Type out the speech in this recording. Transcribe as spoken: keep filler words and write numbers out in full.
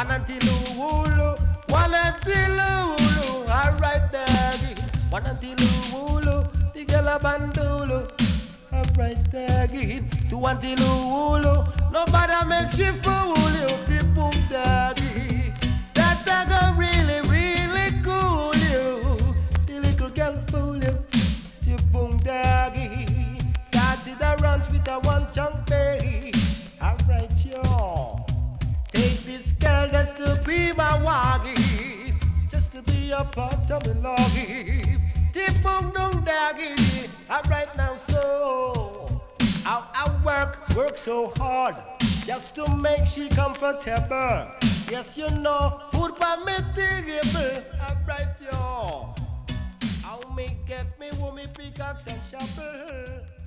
One until Ulu, one until Ulu, alright daddy. One until Ulu, the girl a bandolo, alright daddy. Two until Ulu, nobody makes you fool you, the boom daddy. That I go really, really cool you, the little girl fool you, the boom daddy. Started a ranch with a one chunk pay, alright yo. Take this girl just to be my waggy, just to be a part of the loggy. Tip boom dong daggy. Alright now so I, I work, work so hard just to make she comfortable. Yes you know, food permittable. Alright yo, I'll make get me woman pickaxe and shovel.